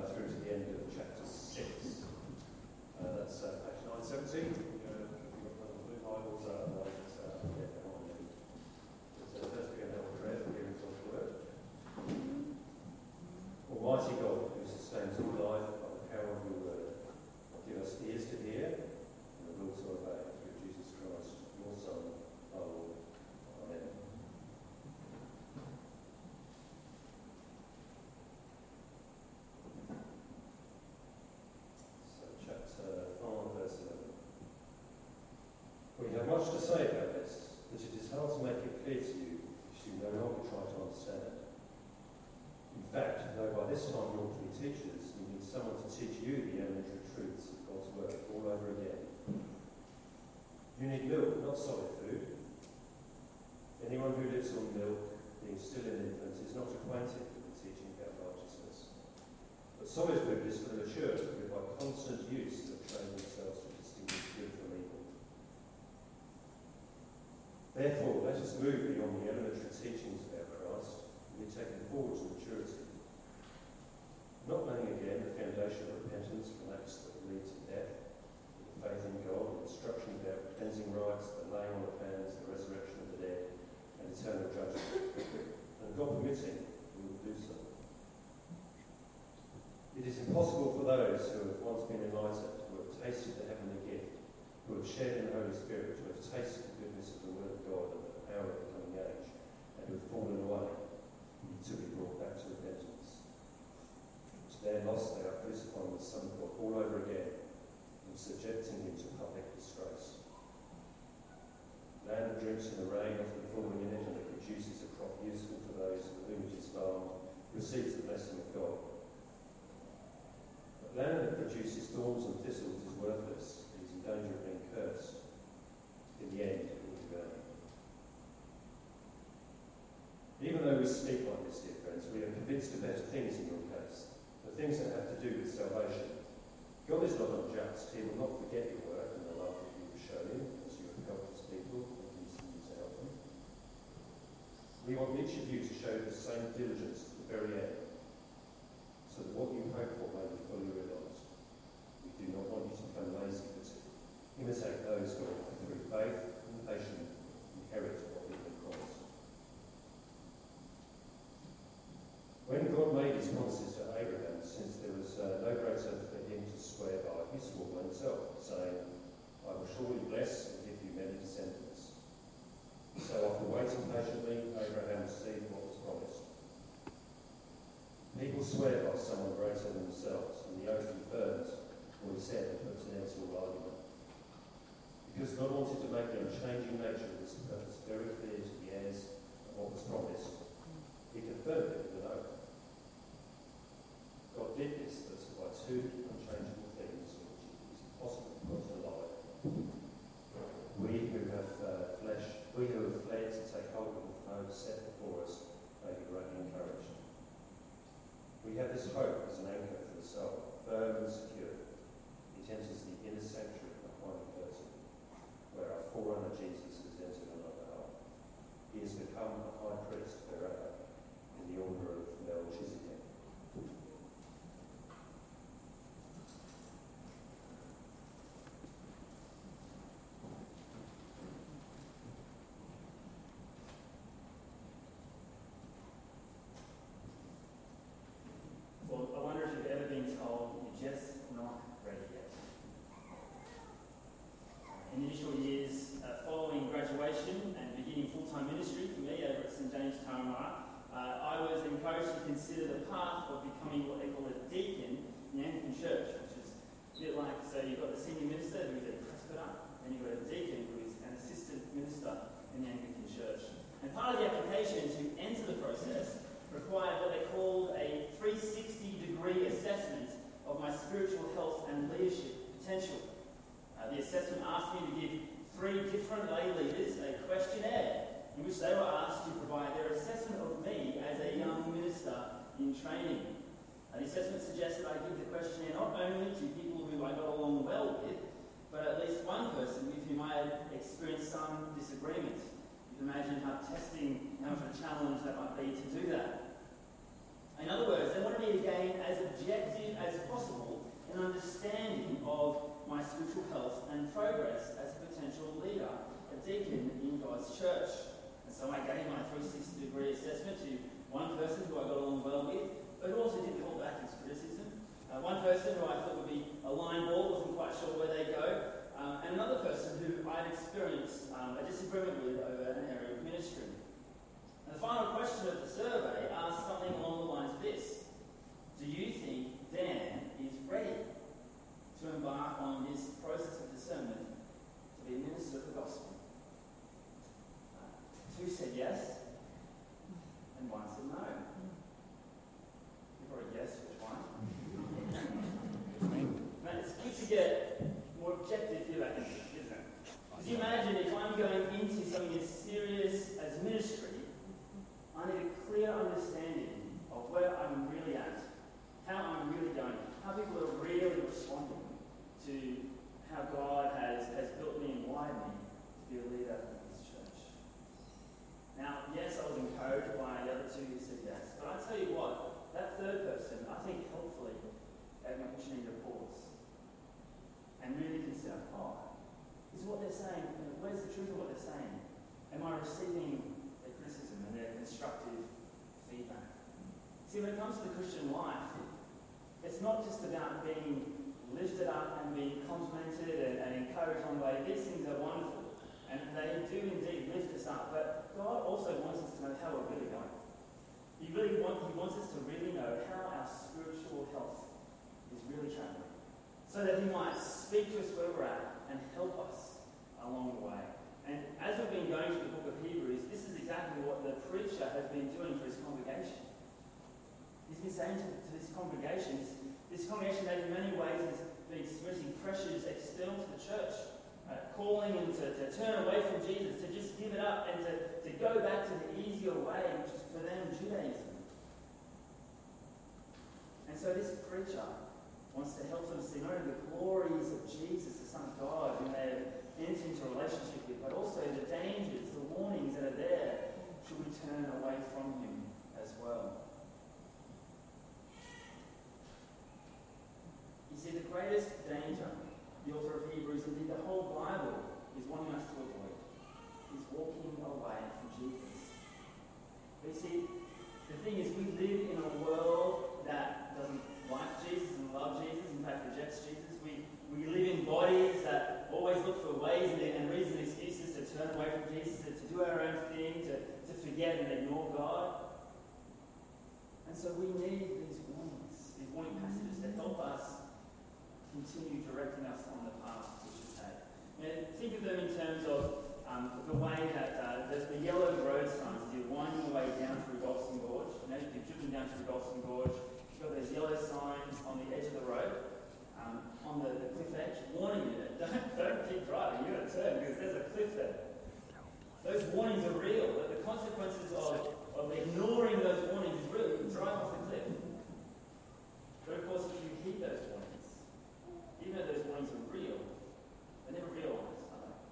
through to the end of chapter 6. That's page 970. You've got the blue Bibles, otherwise it's behind me. But first we're going to have a prayer for hearing God's word. Almighty God, who sustains all life by the power of your word, give us ears to hear and the will to obey through Jesus Christ, your Son, our Lord. Amen. Chapter 5, verse 11. We have much to say about this, but it is hard to make it clear to you if you no longer try to understand. In fact, though by this time you ought to be teachers, you need someone to teach you the elementary truths of God's word all over again. You need milk, not solid food. Anyone who lives on milk, being still an infant, is not acquainted with the teaching about righteousness. But solid food is for the mature, who by constant use have trained themselves to distinguish good from evil. Therefore, let us move beyond the elementary teachings about Christ and be taken forward to maturity. Not laying again the foundation of repentance from acts that lead to death, with faith in God, the instruction about cleansing rites, the laying on of hands, the resurrection of the dead, and eternal judgment. And God permitting, we will do so. It is impossible for those who have once been enlightened, who have tasted the heavenly gift, who have shared in the Holy Spirit, who have tasted the goodness of the Word of God and the power of the coming age, and who have fallen away, to be brought back to repentance. To their loss they are crucifying the Son of God all over again, and subjecting him to public disgrace. Land that drinks in the rain, often falling in it, and it produces a crop useful to those for whom it is farmed, receives the blessing of God. But land that produces thorns and thistles is worthless, it is in danger of being cursed. In the end, it will be burned. Even though we speak like this, dear friends, we are convinced of better things in your case, the things that have to do with salvation. God is not unjust. He will not forget your work and the love that you have shown him as you have helped his people and continued to help them. We want each of you to show the same diligence to the very end, so that what you hope for may be fully realised. We do not want you to become lazy, but to imitate those who through faith and patience inherit what we have been promised. When God made his promises to Abraham, since there was no greater for him to swear by, he swore by himself, saying, I will surely bless and give you many descendants. So after waiting patiently, Abraham received what was promised. People swear by someone greater than themselves, and the oath confirms what he said and puts an end to all argument. Because God wanted to make the unchanging nature of this purpose very clear to the heirs of what was promised, he confirmed it with an oath. God did this that by two unchangeable things which it is impossible for God to lie, we who have fled to take hold of the throne set before us may be greatly encouraged. We have this hope as an anchor for the soul, firm and secure. It enters the inner sanctuary behind the curtain, where our forerunner Jesus has entered on our behalf. He has become a high priest forever in the order of Melchizedek. Well, I wonder if you've ever been told you're just not ready yet. In the initial years following graduation and beginning full-time ministry for me over at St James Turramurra, I was encouraged to consider the path of becoming what they call a deacon in the Anglican Church, which is a bit like, so you've got the senior minister who is a presbyter, and you've got a deacon who is an assistant minister in the Anglican Church. And part of the application to enter the process required what they called a 360-degree assessment of my spiritual health and leadership potential. The assessment asked me to give 3 different lay leaders a questionnaire in which they were asked to provide their assessment of me as a young minister in training. The assessment suggested I give the questionnaire not only to people who I got along well with, but at least one person with whom I had experienced some disagreement. You can imagine how testing, how much of a challenge that might be to do that. In other words, they wanted me to gain as objective as possible an understanding of my spiritual health and progress as a potential leader, a deacon in God's church. And so I gave my 360-degree assessment to one person who I got along well with, but who also didn't hold back his criticism. One person who I thought would be a line ball, wasn't quite sure where they go, and another person who I'd experienced a disagreement with over an area of ministry. And the final question of the survey asked something along the lines of this: do you think Dan is ready to embark on this process of discernment to be a minister of the gospel? Two said yes, and one said no. You probably guessed which one. Now, it's good to get more objective feedback, isn't it? Because you imagine if I'm going into something as serious as ministry, I need a clear understanding of where I'm really at, how I'm really going, how people are really responding to how God has built me and wired me to be a leader in this church. Now, yes, I was encouraged by the other two who said yes, but I tell you what, that third person, I think helpfully gave me an opportunity to pause and really consider, is what they're saying, where's the truth of what they're saying? Am I receiving their criticism and their constructive feedback? See, when it comes to the Christian life, it's not just about being lifted up and being complimented and encouraged on the way. These things are wonderful, and they do indeed lift us up, but God also wants us to know how we're really going. He wants us to really know how our spiritual health is really traveling, so that He might speak to us where we're at and help us along the way. And as we've been going through the book of Hebrews, this is exactly what the preacher has been doing for his congregation. He's been saying to this congregation that in many ways has been experiencing pressures external to the church, calling them to turn away from Jesus, to just give it up and to go back to the easier way, which is for them Judaism. And so this preacher wants to help them see not only the glories of Jesus, the Son of God, whom they have entered into a relationship with, but also the dangers, the warnings that are there should we turn away from Him as well. You see, the greatest danger, the author of Hebrews, indeed the whole Bible, is wanting us to avoid, is walking away from Jesus. But you see, the thing is, we live in a world that doesn't like Jesus and love Jesus, in fact rejects Jesus. We live in bodies that always look for ways and reasons and excuses to turn away from Jesus, to do our own thing, to forget and ignore God. And so we need these warning passages to help us continue directing us on the path we should take. Now, think of them in terms of the way that the yellow road signs, as you're winding your way down through Galston Gorge. You know, if you're driven down through Galston Gorge, you've got those yellow signs on the edge of the road, on the cliff edge, warning you that don't keep driving, you've got to turn because there's a cliff there. Those warnings are real, but the consequences of ignoring those warnings is real. You can drive off the cliff. But of course, if you heed those warnings, even though those warnings are real, they're never realised, are they?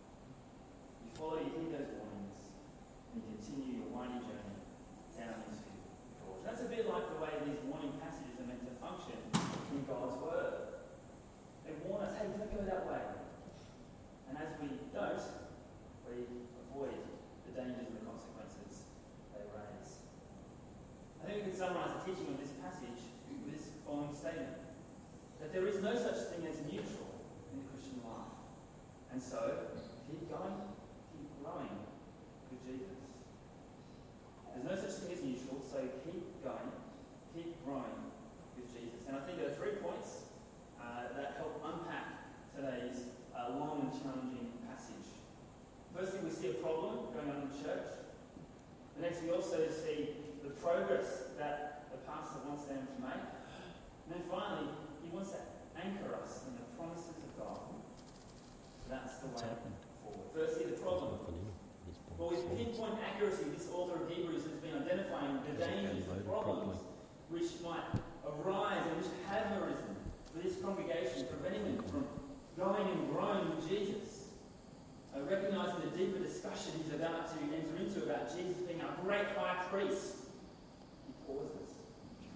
You follow, you heed those warnings, and you continue your winding journey down into the gorge. That's a bit like the way these warning passages are meant to function in God's Word. They warn us, hey, don't go that way. And as we don't, we avoid the dangers and the consequences they raise. I think we can summarise the teaching of this passage with this following statement: that there is no such thing as neutral in the Christian life. And so, keep going, keep growing with Jesus. There's no such thing as neutral, so keep going, keep growing with Jesus. And I think there are 3 points that help unpack today's long and challenging passage. Firstly, we see a problem going on in the church. The next, we also see the progress that the pastor wants them to make. And then finally, he wants to anchor us in the promises of God. So that's the way forward. Firstly, the problem. Well, with pinpoint accuracy, this author of Hebrews has been identifying the dangers and problems which might arise and which have arisen for this congregation, preventing them from going and growing with Jesus. Recognizing the deeper discussion he's about to enter into about Jesus being our great high priest, he pauses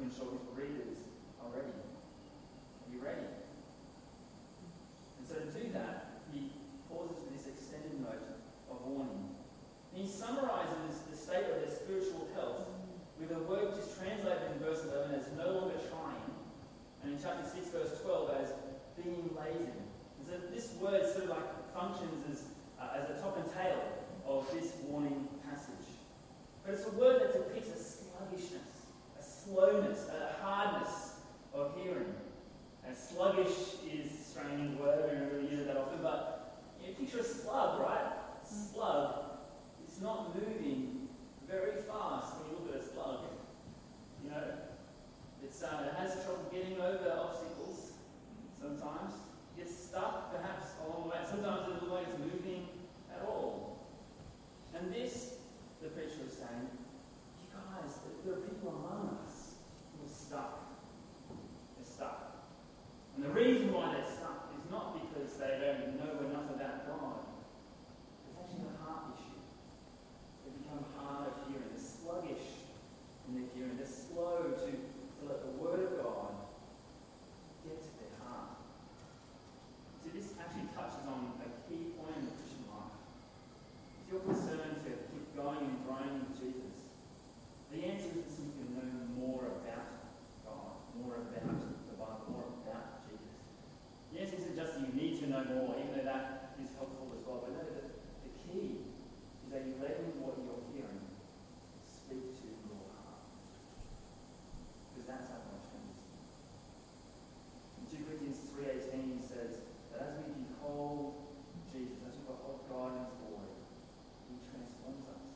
to ensure his readers are ready. Are you ready? And so to do that, he pauses with this extended note of warning. And he summarizes the state of their spiritual health with a word which is translated in verse 11 as no longer trying, and in chapter 6, verse 12 as being lazy. And so this word sort of like functions as the top and tail of this warning passage. But it's a word that depicts a sluggishness, a slowness, a hardness of hearing. And sluggish is a strange word, we don't really use it that often, but picture a slug, right? Slug. It's not moving very fast when you look at a slug. You know, it has trouble getting over obstacles sometimes. It gets stuck perhaps along the way. Sometimes it doesn't look like it's moving at all. And this, the preacher is saying, you guys, there are people among us who are stuck. They're stuck. And the reason why they're stuck is not because they don't know enough about God. It's actually a heart issue. They become hard of hearing. They're sluggish in their hearing. They're slow to let the Word of God get to their heart. So this actually touches on a key point in the Christian life. If you're concerned to keep going and growing with Jesus, the answer isn't simply to know more about God, more about the Bible, more about Jesus. The answer isn't just that you need to know more, even though that is helpful as well. But no, the key is that you're letting what you're hearing speak to your heart. Because that's how God changes. In 2 Corinthians 3:18 says that as we behold Jesus, as we behold God in his glory, he transforms us.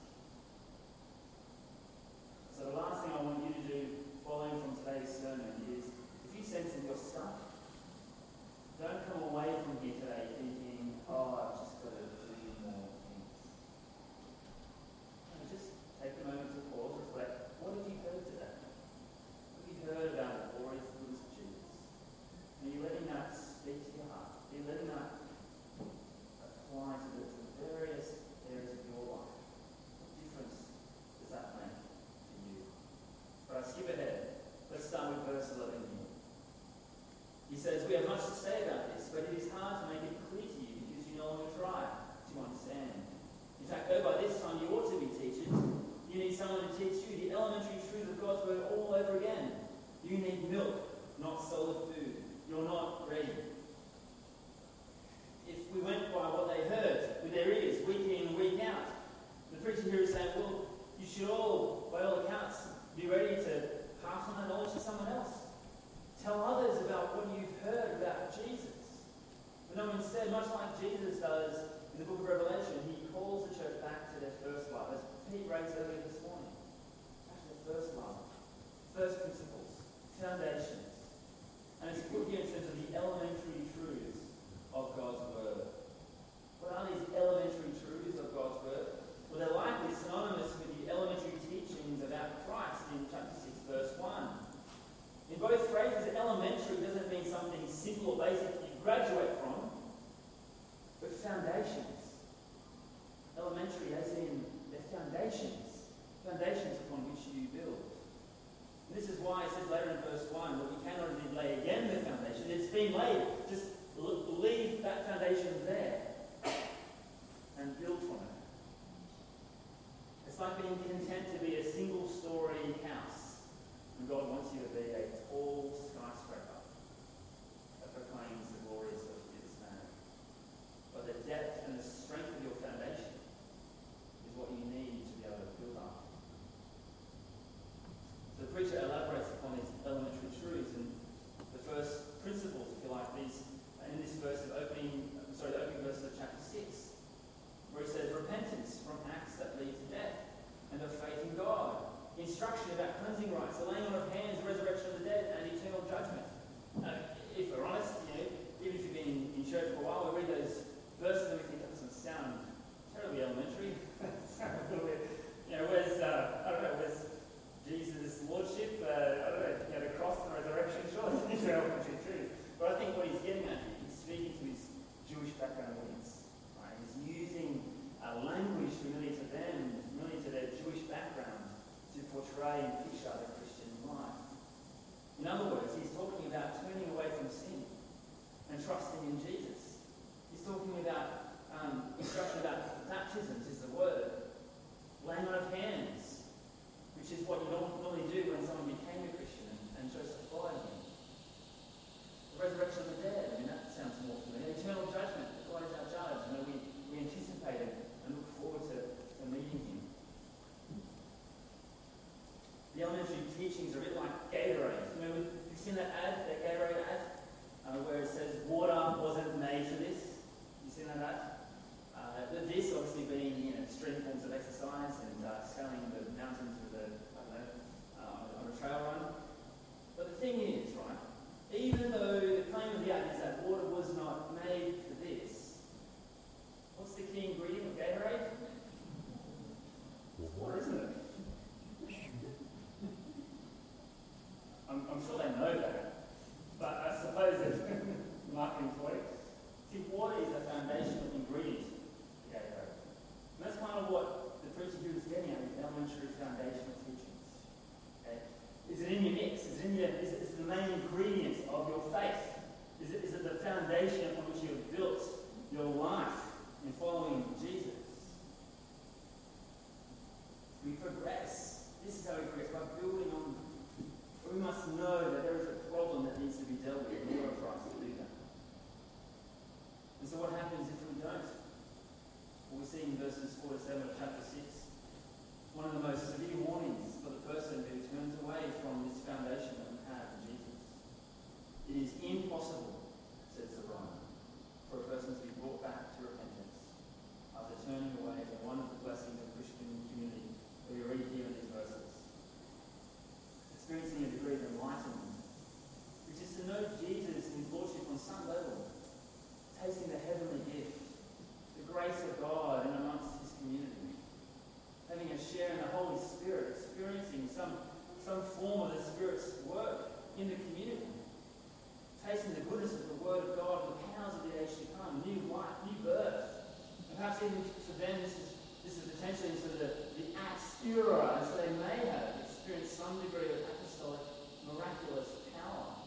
So the last thing I want you to do following from today's sermon is, if you sense that you're stuck, don't come away from here today thinking, oh, I've just got to do more things. No, just take a moment to pause, reflect. What have you heard today? What have you heard about the glorious goodness of Jesus? Are you letting that speak to your heart? Are you letting that apply to the various areas of your life? What difference does that make to you? But I skip ahead. Let's start with verse 11 here. He says, we have much to say about this, but it is hard to make it clear to you because you no longer try to understand. In fact, though by this time you ought to be teachers, you need someone to teach you the elementary truth of God's word all over again. You need milk, not solid food. You're not ready. If we went by what they heard with their ears, week in and week out, the preacher here is saying, well, you should all, by all accounts, be ready to pass on that knowledge to someone else. Tell others about what you've heard about Jesus. But no, instead, much like Jesus does in the book of Revelation, he calls the church back to their first love. As Pete raised earlier this morning, back to their first love, first principles, foundations. And it's put here in terms of the elementary truths of God's word. What are these elementary truths of God's word? Well, they're likely synonymous with the elementary teachings about Christ in chapter 6, verse 1. In both phrases, elementary doesn't mean something simple or basic you graduate from, but foundations. Elementary as in the foundations upon which you build. And this is why it says later in verse 1 that we cannot indeed lay again the foundation. It's been laid. Just leave that foundation there and build from it. It's like being content to be a single-story house. And God wants you to be a tall skyscraper that proclaims the glories of his name. But the depth and the strength of your foundation is what you need to be able to build up. So the preacher elaborates upon these elementary truths and the first principles, if you like, these in this verse of the opening verse of chapter 6, where he says repentance from acts that lead to death and of faith in God. Instruction about cleansing rites, the laying on of hands, the resurrection of the dead, and eternal judgment. If we're honest, even if you've been in church for a while, we read those verses and we think that doesn't sound terribly elementary. Sound a little bit, where's Jesus' lordship? The cross and the resurrection, sure, it's an elementary truth. But I think what he's getting at, he's speaking to his Jewish background audience. Right? He's using language familiar to them, familiar to their Jewish background, to portray and picture the Christian life. In other words, he's talking about turning away from sin and trusting in Jesus. He's talking about instruction about baptism, which is the word, laying on of hands, which is what you normally do when someone became a Christian and chose to follow him. The resurrection of the dead, I mean, that sounds more familiar. Eternal judgment, God is our judge. You know, we anticipate it and look forward to meeting him. The elementary teachings are a bit like Gatorade. You know, you've seen that ad, that Gatorade ad, where it says water wasn't made for this. You've seen that ad? This obviously being, you know, extreme forms of exercise and scaling the mountains with on a trail run. But the thing is, right, even though the claim of the ad is that water was not made for this, what's the key ingredient of Gatorade? It's water, isn't it? I'm sure they know that, but I suppose it's marketing for it. See, water is a foundational ingredient to Gatorade. And that's kind of what the preacher here is getting at with elementary foundational teachings. Okay? Is it in your mix? Is it the main ingredient of your faith? Is it the foundation upon which you have built your life in following Jesus? We progress. This is how we progress, by building on. We must know that there is a problem that needs to be dealt with in order for us to do that. And so what happens if we don't? Well, we see in verses 4 to 7 of chapter 6, one of the most severe warnings for the person who turns away from this foundation that we have in Jesus. It is impossible, says the writer, for a person to be brought back to repentance after turning away from one of the blessings of Christian community that we read here in these verses. Experiencing a degree of enlightenment, which is to know Jesus and his lordship on some level, tasting the heavenly gift, the grace of God in amongst his community, having a share in the Holy Spirit, experiencing some form of the Spirit's work in the community, tasting the goodness of the Word of God, the powers of the age to come, new life, new birth. And perhaps even for them this is potentially sort of the Acts era, and so they may have experienced some degree of apostolic miraculous power.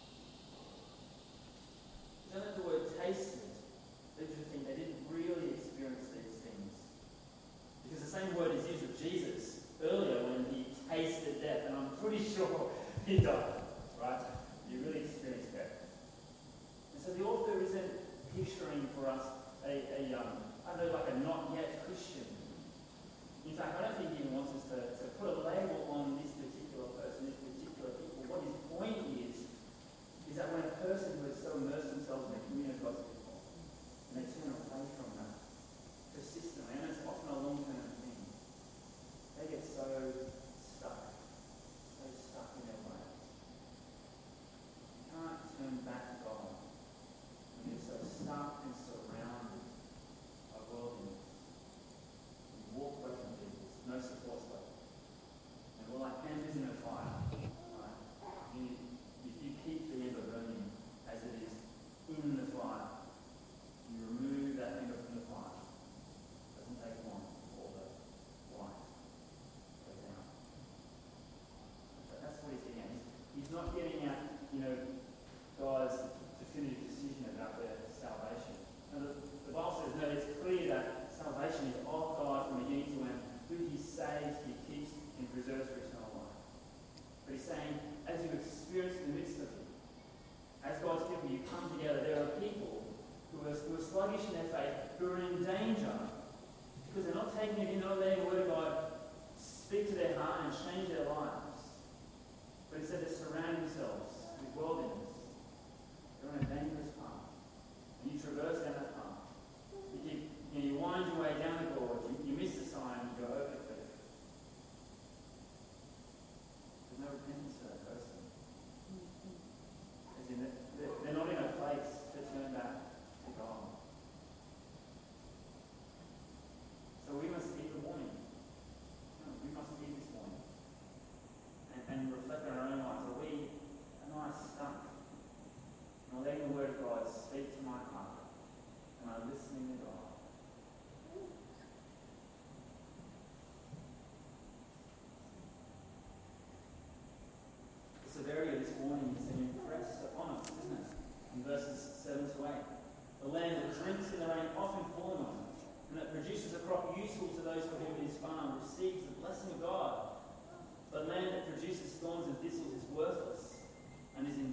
Don't let the word tasted lead you to think they didn't really experience these things. Because the same word is used of Jesus earlier when he tasted death, and I'm pretty sure he died, right? He really experienced death. And so the author isn't picturing for us I don't know, like a not yet Christian. In fact, I don't think he even wants us to put a label on this particular person, this particular people. What his point is that when a person who has so immersed themselves in the community of God's people, and they turn away from that persistently, and it's often a long-term thing, they get so stuck in their ways. You can't turn back to God when you're so stuck and surrounded by worldliness. You walk away from Jesus, no support structure. And we're like candles in a fire. Right? If you keep the ember burning as it is in the fire, you remove that ember from the fire. It doesn't take long for the light to go down. But that's what he's getting at. He's not getting at, God's definitive decision about their salvation. Now, the Bible says, no, it's clear that salvation is of God from beginning to end. Who he saves, he keeps, and preserves for eternal life. But he's saying, as you've experienced in the midst of it, as God's people, you come together, there are people who are sluggish in their faith, who are in danger, because they're not taking it in, not letting the Word of God speak to their heart and change their lives. But instead they surround themselves with worldliness.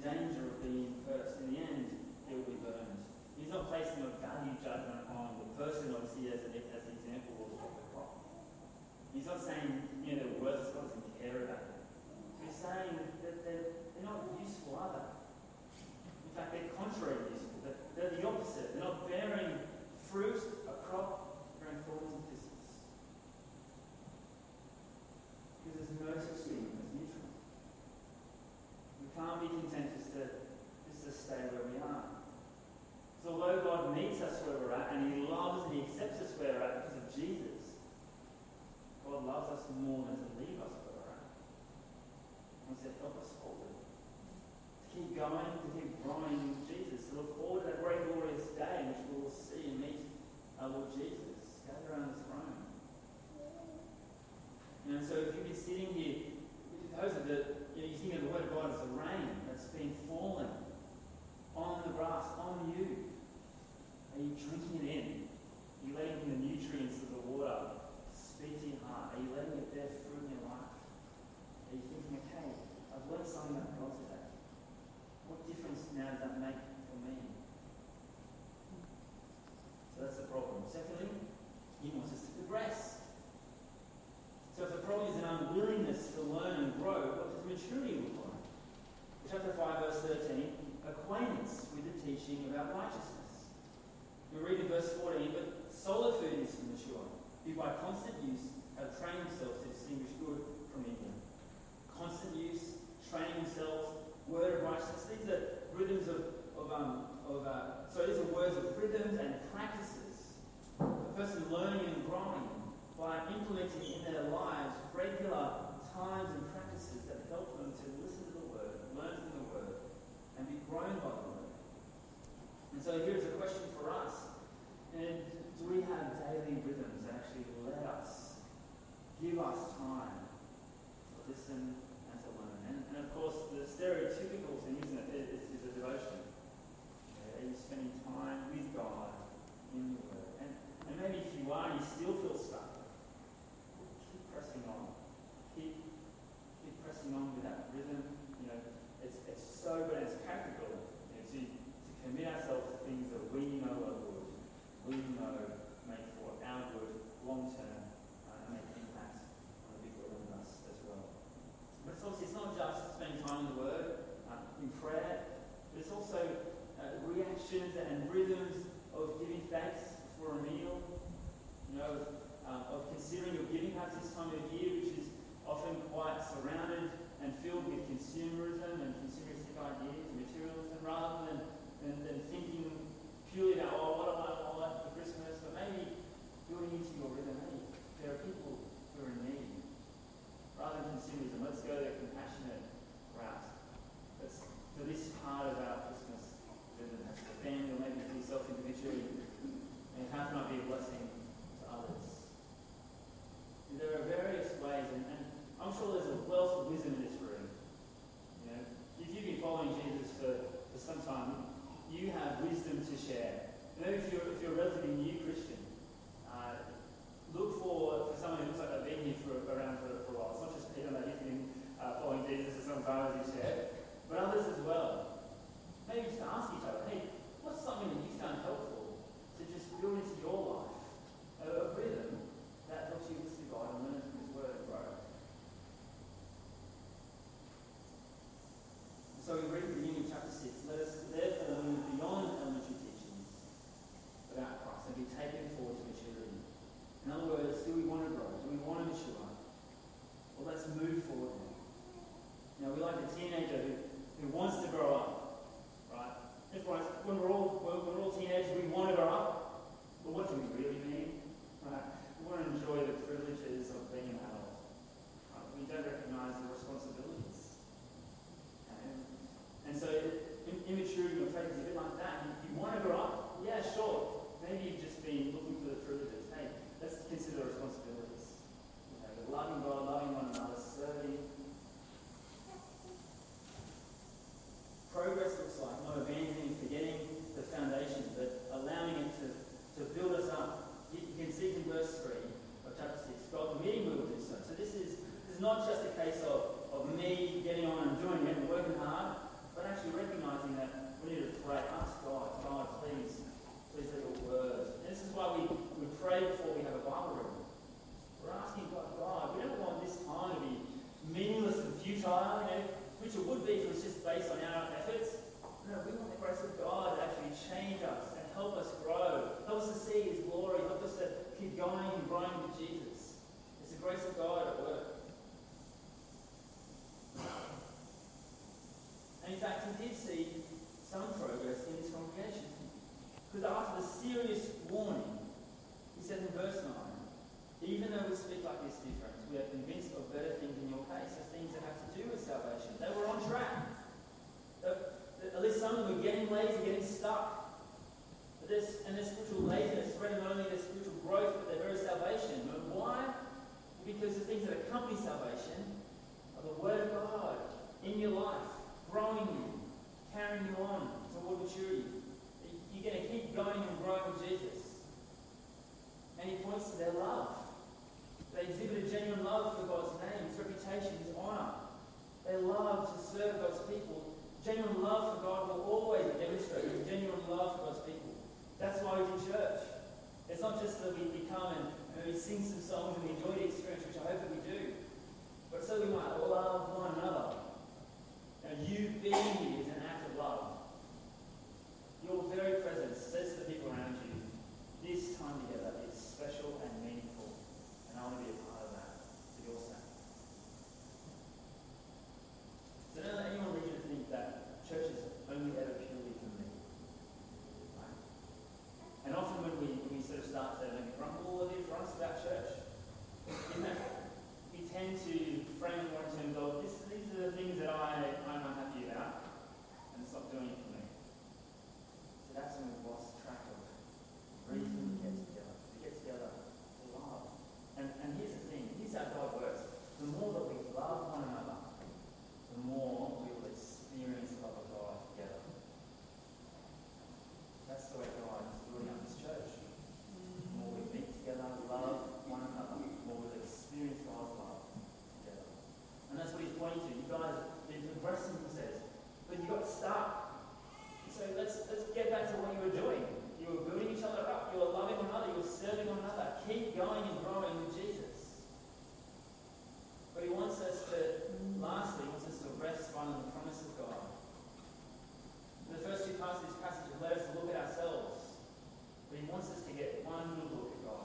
danger of being first. In the end, it will be burned. He's not placing a value judgment on the person, obviously, as the example of the crop. He's not saying, they're worthless, God doesn't care about them. He's saying that they're not useful, are they? In fact, they're contrary to useful. They're the opposite. They're not bearing fruit, a crop, bearing thorns and thistles. Because there's no such thing as neutral. We can't be content just to stay where we are. So although God meets us where we're at, and He loves and He accepts us where we're at because of Jesus, God loves us more than to leave us where we're at. He wants to help us forward. To keep going, to keep growing in Jesus, to look forward to that great glorious day in which we will see and meet our Lord Jesus, gather around His throne. And so if you've been sitting here, those are you think of the Word of God as the rain that's been falling on the grass, on you. Are you drinking it in? Are you letting the nutrients of the water speak to your heart? Are you letting it bear fruit in your life? Are you thinking, okay, I've learned something about God today. What difference now does that make for me? So that's the problem. Secondly, He wants us to progress. So if the problem is an unwillingness to learn and grow, what does maturity look like? Chapter 5, verse 13, acquaintance with the teaching about righteousness. We read in verse 14, but solid food is for mature, who by constant use have trained themselves to distinguish good from evil. Constant use, training themselves, word of righteousness. These are rhythms these are words of rhythms and practices. A person learning and growing by implementing in their lives regular times and practices that help them to listen to the Word, learn from the Word, and be grown by the Word. And so here's a question for us. And do we have daily rhythms that actually let us, give us time to listen and to learn? And of course, the stereotypical thing, isn't it, is a devotion. Are you spending time with God in the Word? And maybe if you are, you still feel stuck. Keep pressing on. Keep pressing on with that rhythm. It's so good and it's practical. To commit ourselves to things that we know are good, we know make for our good long term and make impact on the big world around us as well. But it's not just spending time in the Word, in prayer, but it's also reactions and rhythms of giving thanks for a meal, of considering your giving perhaps this time of year, which is often quite surrounded and filled with consumerism and consumeristic ideas and materialism, rather than thinking purely about, what do I like for Christmas, but maybe building into your rhythm, hey, there are people who are in need. Rather than consumerism, let's go the compassionate route. For this part of our Christmas rhythm, that's the family, or maybe for yourself individually, and how can I be a blessing to others? And there are various ways, and I'm sure there's a wealth of wisdom in this room. If you've been following Jesus for some time, you have wisdom to share. Maybe if you're a relatively new Christian, look for someone who looks like they've been here around for a while. It's not just Peter, maybe you've been following Jesus for some time, as you shared, but others as well. Maybe just ask each other, hey, what's something that you found helpful to just build into your life? A rhythm that helps you listen to God and learn from His Word and grow. So we read at the beginning of chapter 6, let us therefore move beyond elementary teachings about Christ and be taken forward to maturity. In other words, do we want to grow? Do we want to mature? Well, let's move forward now. Now, we're like a teenager who wants to grow up, right? When we're all teenagers, we want to grow up. But what do we really mean? Right? We want to enjoy the privileges of being an adult. Right? We don't recognise the responsibilities. And so immaturity of faith is a bit like that. You want to grow up? Yeah, sure. Maybe you've just been looking for the privileges. Hey, let's consider the responsibilities. Loving God, loving one another, serving. Progress looks like not abandoning, forgetting the foundation, but allowing it to build us up. You can see in verse 3 of chapter 6, God permitting we will do so. So this is not just a case of me getting on and doing it and working hard, but actually fact, he did see some progress in this congregation. Because after the serious warning, he said in verse 9, even though we speak like this difference, we are convinced of better things in your case, the things that have to do with salvation. They were on track. At least some of them were getting lazy, getting stuck. And their spiritual laziness threatened not only their spiritual growth, but their very salvation. And why? Because the things that accompany salvation are the Word of God in your life, growing you, carrying you on toward maturity. You're going to keep going and growing with Jesus. And he points to their love. They exhibit a genuine love for God's name, his reputation, his honour. They love to serve God's people. Genuine love for God will always be demonstrated. Genuine love for God's people. That's why we do church. It's not just that we come and we sing some songs and we enjoy the experience, which I hope that we do, but so we might love one another. Now, you being here is an act of love. Your very presence says to the people around you, this time together is special and meaningful, and I want to be a part of that for your sake. So don't let anyone lead you to think that church is only ever purely for me. Right? And often when we sort of start to maybe grumble a bit for us about church, we tend to frame it more in terms of these are the things that I'm unhappy about, and it's not doing it for me. So that's when we've lost track of the reason we get together. We get together to love. And here's the thing, here's how God works. The more that we love one another, the more we will experience the love of God together. That's the way God is building up His church. The more we meet together, love one another, the more we'll experience God's love together. And that's what He's pointing to. You guys have been progressing, He says, but you got stuck. So let's get back to what you were doing. You were building each other up. You were loving one another. You were serving one another. Keep going and growing with Jesus. But He wants us to, lastly, He wants us to rest on the promise of God. In the first two parts of this passage, He led us to look at ourselves. But He wants us to get one good look at God.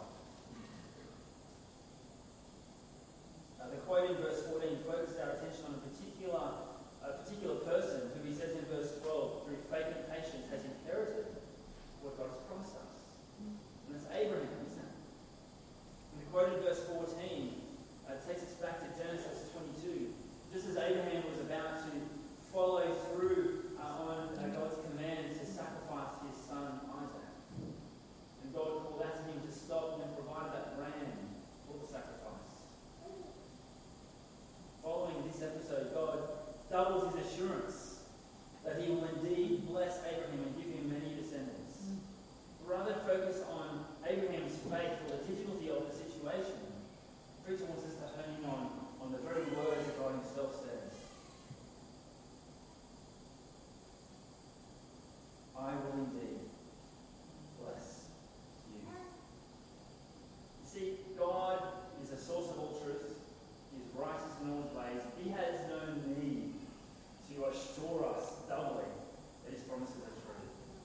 The quote in verse 14 focuses our attention on a particular person who He says in verse 12, through faith and patience, has inherited what God has promised us. And it's Abraham, isn't it? And the quote in verse 14 takes us back to Genesis 22. Just as Abraham was about to follow through on God's command to sacrifice his son Isaac, and God called out to him to stop and provided that ram for the sacrifice. Following this episode, God doubles His assurance that He will indeed bless Abraham and give him many descendants. Rather than focus on Abraham's faith or the difficulty of the situation, the preacher wants us to hone in on the very words that God Himself says. I will indeed bless you. You see, God is the source of all truth. He is righteous in all His ways. He has no need to assure us doubly that His promises are true.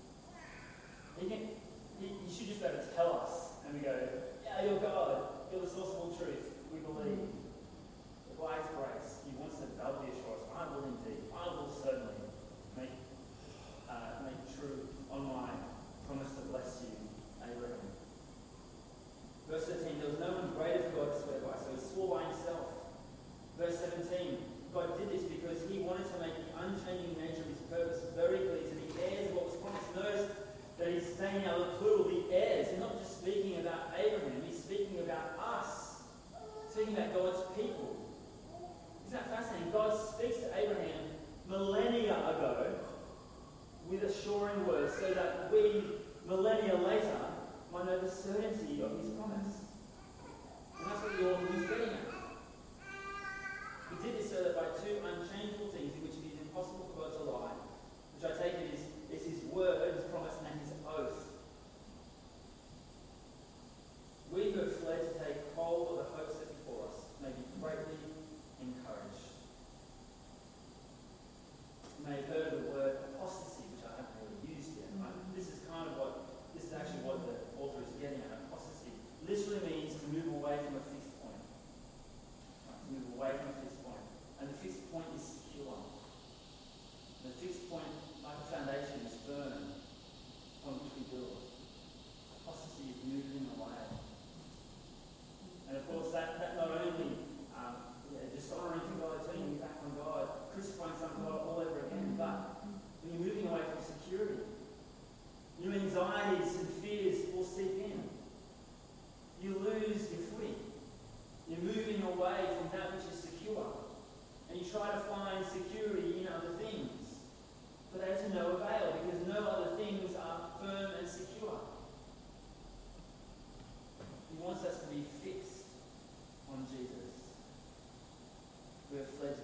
He should just be able to tell us, and we go, yeah, you're God. You're the source of all truth. We believe. But by His grace, He wants to doubly assure us, I will indeed, I will certainly make true on my promise to bless you, Abraham. Verse 13, there was no one greater for God to swear by, so He swore by Himself. Verse 17, God did this because He wanted to make the unchanging nature of His purpose very clear to the heirs of what was promised. Notice that He's saying now the plural, the heirs. He's not just speaking about Abraham, He's speaking about us. Speaking about God's people. Isn't that fascinating? God speaks to Abraham millennia ago with assuring words so that we, millennia later, might know the certainty of His promise. And that's what the author is getting at. He did this so that by two unchangeable things in which it is impossible for God to lie, which I take it is His word, His promise, and His oath. We who have fled to take hold of the hope set before us may be greatly encouraged. You may have heard of the word apostasy, which I haven't really used yet. Right? This is actually what the author is getting at. Apostasy literally means to move away from a fixed point. Right? To move away from a fixed point. And the fixed point find security in other things. But they are to no avail, because no other things are firm and secure. He wants us to be fixed on Jesus. We have fled to